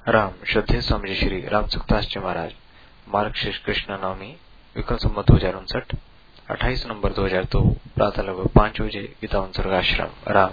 राम श्रद्धेय स्वामी श्री राम सुखदास जी महाराज मार्ग शीर्ष कृष्ण नवमी विक्रम संवत 2059 28 नवंबर 2002 प्रातः लगभग 5 बजे गीता सर्गाश्रम राम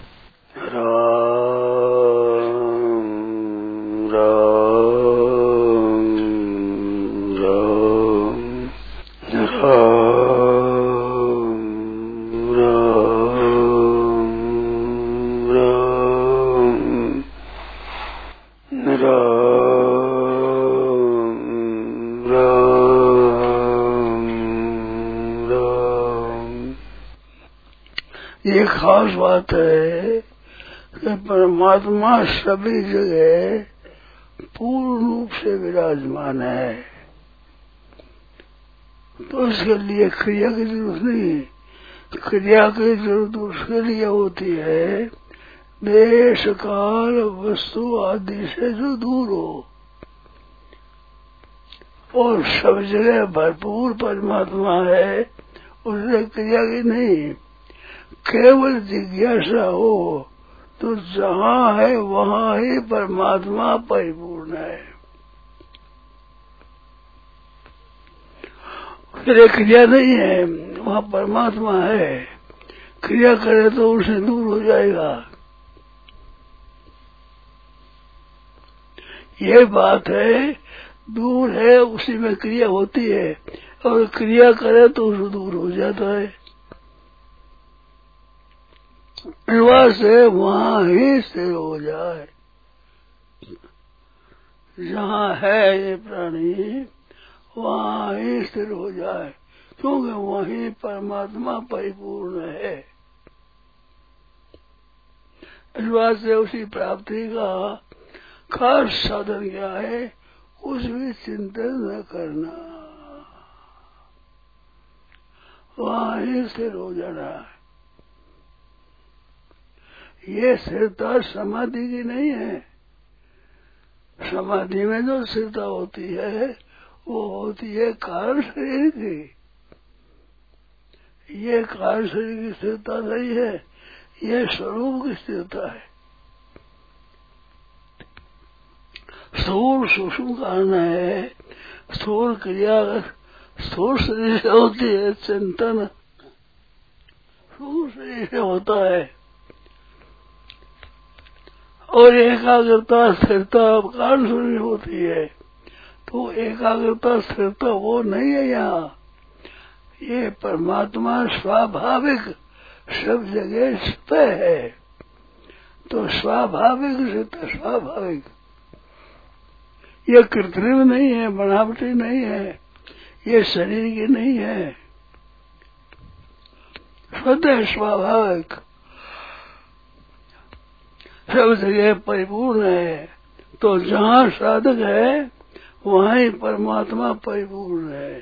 ये खास बात है कि परमात्मा सभी जगह पूर्ण रूप से विराजमान है, तो इसके लिए क्रिया की जरूरत नहीं। क्रिया की जरूरत उसके लिए होती है देश काल वस्तु आदि से जो दूर हो, और सब जगह भरपूर परमात्मा है, उससे क्रिया की नहीं। केवल जिज्ञासा हो तो जहाँ है वहाँ ही परमात्मा परिपूर्ण है। फिर क्रिया नहीं है, वहाँ परमात्मा है। क्रिया करे तो उसे दूर हो जाएगा। ये बात है, दूर है उसी में क्रिया होती है, और क्रिया करे तो उसे दूर हो जाता है। से वहाँ ही स्थिर हो जाए। जहाँ है ये प्राणी वहाँ ही स्थिर हो जाए, क्योंकि वहीं परमात्मा परिपूर्ण है। इस बात से उसी प्राप्ति का खास साधन क्या है, कुछ भी चिंतन न करना, वहाँ ही स्थिर हो जाना है। ये स्थिरता समाधि की नहीं है। समाधि में जो स्थिरता होती है वो होती है कारण शरीर की। ये कारण शरीर की स्थिरता नहीं है, ये स्वरूप की स्थिरता है। स्थूल सूक्ष्म कारण है, स्थूल क्रिया स्थूल शरीर से होती है, चिंतन स्थूल शरीर से होता है, और एकाग्रता स्थिरता कारण शरीर होती है। तो एकाग्रता स्थिरता वो नहीं है यहाँ। ये परमात्मा स्वाभाविक सब जगह स्थित है, तो स्वाभाविक स्थित स्वाभाविक, ये कृत्रिम नहीं है, बनावटी नहीं है, ये शरीर की नहीं है, स्वतः स्वाभाविक सब जगह परिपूर्ण है। तो जहाँ साधक है वहाँ ही परमात्मा परिपूर्ण है,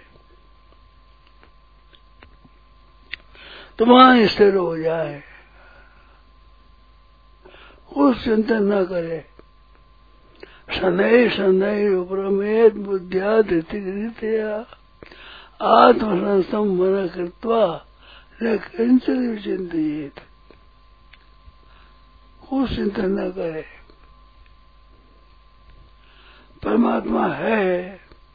तो वहाँ स्थिर हो जाए, कुछ चिंतन न करे। शनै शनै उपरमेत बुद्धिया धृतिया आत्मसंस्थम मन कृत्वा न किंचित विचिंतित। कुछ चिंतन न करे, परमात्मा है,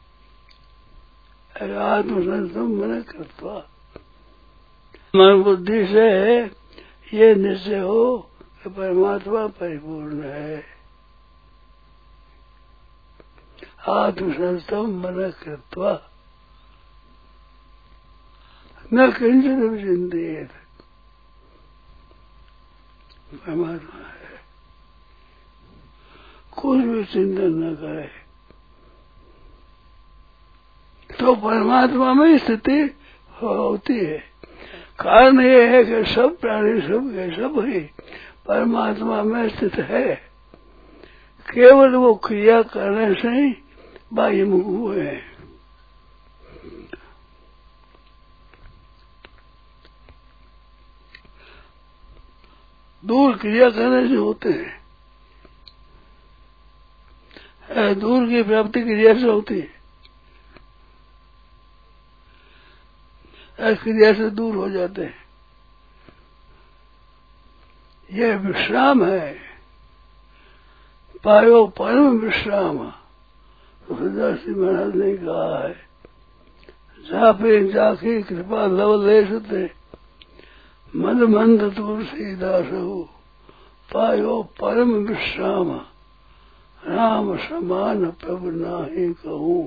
आत्मसंस्थम मन कृत्वा, मन बुद्धि से ये निश्चय हो कि परमात्मा परिपूर्ण है। आत्मसंस्थम मन कृत्वा न किंचित विचिंतित। परमात्मा है, कुछ भी चिंतन न करे, तो परमात्मा में स्थिति होती है। कारण ये है कि सब प्राणी सब के सब ही परमात्मा में स्थित है, केवल वो क्रिया करने से ही बाह्यमुख हुए हैं। दूर क्रिया करने से होते हैं, दूर की प्राप्ति क्रिया से होती है, क्रिया से दूर हो जाते हैं। यह विश्राम है, पायो परम विश्राम। तो सदाशिव महाराज ने कहा है, जापे जाके कृपा लव लेसते मद मंद तुलसीदास हो, पायो परम विश्राम, राम समान प्रभु नाहि कहूँ।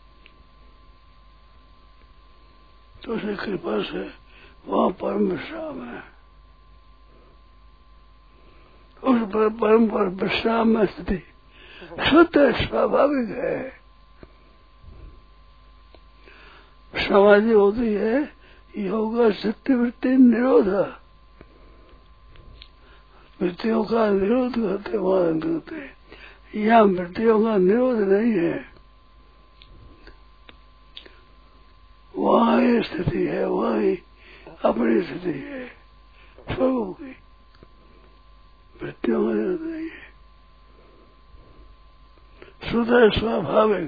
तो उसे कृपा से वहाँ परम विश्राम है। उस परम पर विश्राम में स्थिति स्वतः स्वाभाविक है। समाधि होती है योग चित्त वृत्ति निरोध, वृत्तियों का निरोध करते वहां करते। यहाँ वृत्तियों का निरोध नहीं है, वहाँ ही स्थिति है, वहाँ ही अपनी स्थिति है स्वरूप की, वृत्तियों का निरोध नहीं है, स्वतः स्वाभाविक।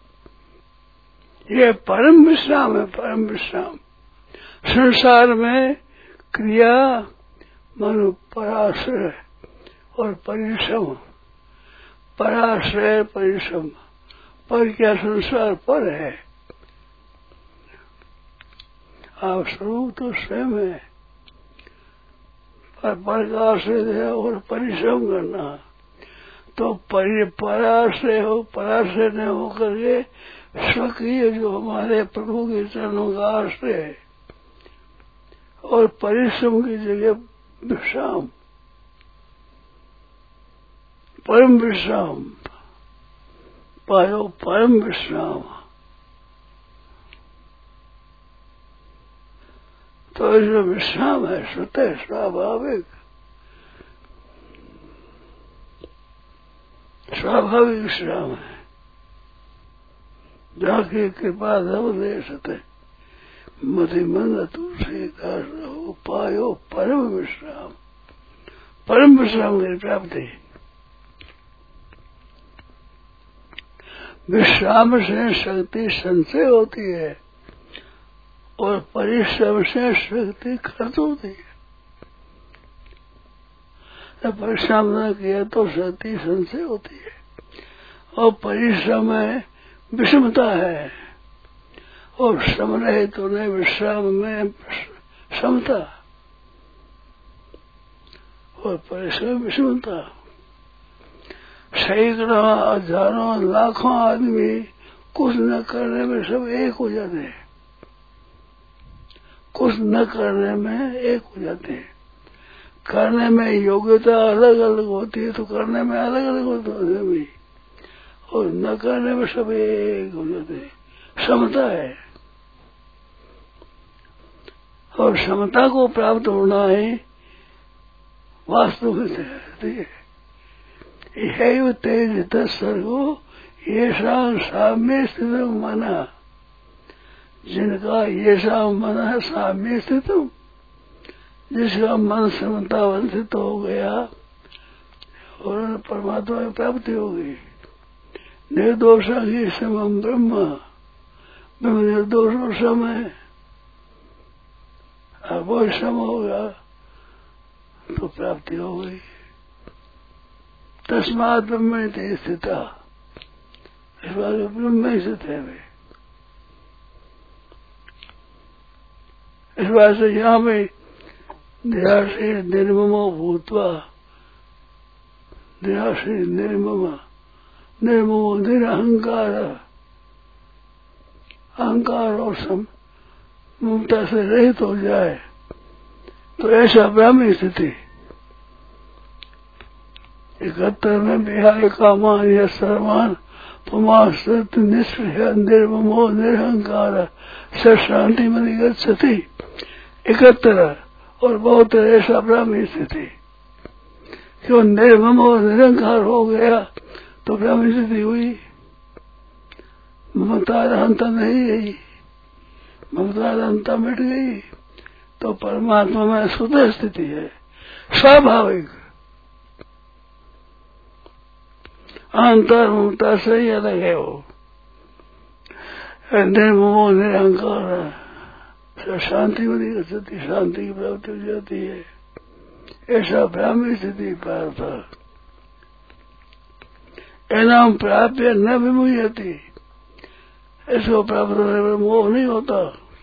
ये परम विश्राम है, परम विश्राम। संसार में क्रिया मानो पराश्रय और परिश्रम, पराश्रय परिश्रम, पर क्या संसार पर है, आप स्वरूप तो स्वयं है, पर का आश्रय है और परिश्रम करना। तो पराश्रय हो, पराश्रय न हो करके स्वकीय जो हमारे प्रभु के चरणों का आश्रय है, और परिश्रम की जगह विश्राम, परम विश्राम, पायो परम विश्राम। तो इसमें विश्राम है, स्वतः स्वाभाविक, स्वाभाविक विश्राम है। जाके कृपा धव दे सते मति मंद तुलसीदास हो, पायो परम विश्राम। परम विश्राम की प्राप्ति। विश्राम से शक्ति संचय होती है और परिश्रम से शक्ति खर्च होती है। जब परिश्रम न किया तो शक्ति संचय होती है, और परिश्रम में विषमता है, और श्रम रहे तो नहीं, विश्राम में समता और परिश्रम विषमता। सैकड़ों हजारों लाखों आदमी कुछ न करने में सब एक हो जाते हैं, कुछ न करने में एक हो जाते हैं। करने में योग्यता अलग अलग होती है तो करने में अलग अलग होते हैं, और न करने में सब एक हो जाते हैं। समता है, और समता को प्राप्त होना है वास्तव में यह तेज सर्गो ये साम्य स्थित मना, जिनका ये सा मन है साम्य स्थित, जिसका मन समतावस्थित हो गया और परमात्मा की प्राप्ति हो गई। निर्दोष ही समम ब्रह्म, ब्रह्म निर्दोष और सम है। अब वो सम होगा तो प्राप्ति हो गई। तस्मात् ब्रह्म स्थिता, इस बात ब्रह्म स्थित है वे। इस बात से यहाँ में निराशी निर्ममो भूतवा, निराशी निर्मम, निर्ममो निरहंकार, अहंकार और ममता से रहित हो जाए तो ऐसा ब्राह्मी स्थिति। 71 में बिहार का मान या सर्वान पुमास निष्क्रिय निर्ममो निरहंकार स शांति मनी गच्छति। 71 और बहुत ऐसा ब्राह्मी स्थिति। क्यों निर्मम और निरंकार हो गया तो ब्राह्मी स्थिति हुई। ममता रहता नहीं गई, ममता रहता मिट गई तो परमात्मा में स्वतः स्थिति है, स्वाभाविक। अंतर ममता से ही अलग है वो। निर्ममो निरंकार शांति बनी गति, शांति की प्राप्ति हो जाती है। ऐसा ब्राह्मी स्थिति प्राप्त। एनाम प्राप्य न विमुह्यति, इसको प्राप्त होने पर मोह नहीं होता।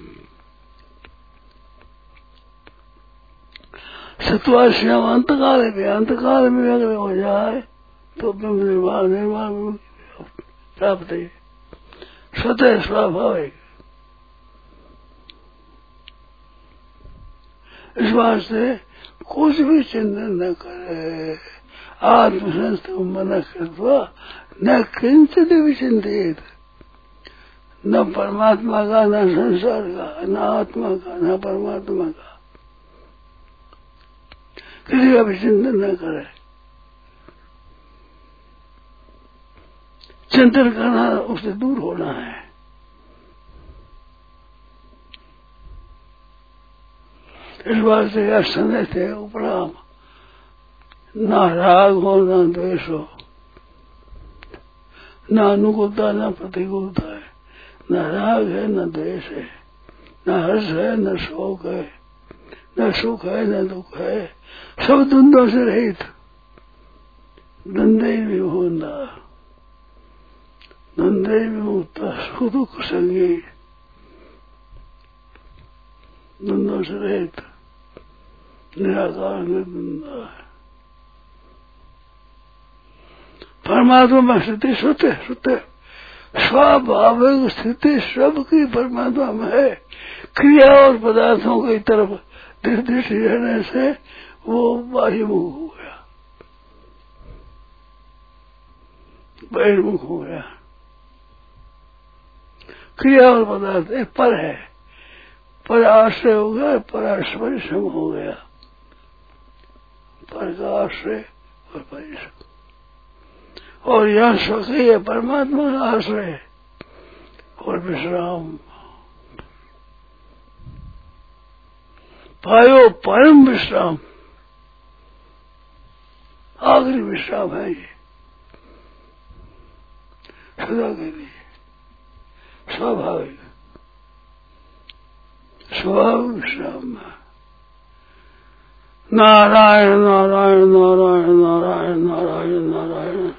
सत्वाश्याम अंतकाल में अगर हो जाए तो निर्वाण प्राप्त है, स्वतः स्वाभाविक। इस वास्ते कुछ भी चिंतन न करे, आत्मसंस्थ मन कृत्वा न किंचित भी चिंतित, न परमात्मा का, न संसार का, न आत्मा का, न परमात्मा का, किसी का भी चिंतन न करे। चिंतन करना उससे दूर होना है। इस बात से यह संदेश है उपराम, न राग हो न द्वेष हो, न अनुकूलता न प्रतिकूलता है, न राग है न द्वेष है, न हर्ष है न शोक है, न सुख है न दुख है, सब द्वंद्वों से रहित, द्वंद्व विमुक्ता, द्वंद्व विमुक्ता, सुख दुख संगी, द्वंद्वों से रहित निराकार निर्द्वंद्व है। परमात्मा में स्थिति शुद्ध स्वाभाविक स्थिति सबकी परमात्मा में है। क्रिया और पदार्थों की तरफ दृष्टि रहने से वो बाह्यमुख हो गया, बहिर्मुख हो गया। क्रिया और पदार्थ एक पर है, पर आश्रय हो गया, पराश्रय हो गया, पर का आश्रय और परिश्रम। और यह स्वकीय परमात्मा का आश्रय और विश्राम, पायो परम विश्राम, आखिरी विश्राम है ये सदा के लिए, स्वाभाविक विश्राम। नारायण नारायण नारायण नारायण नारायण नारायण।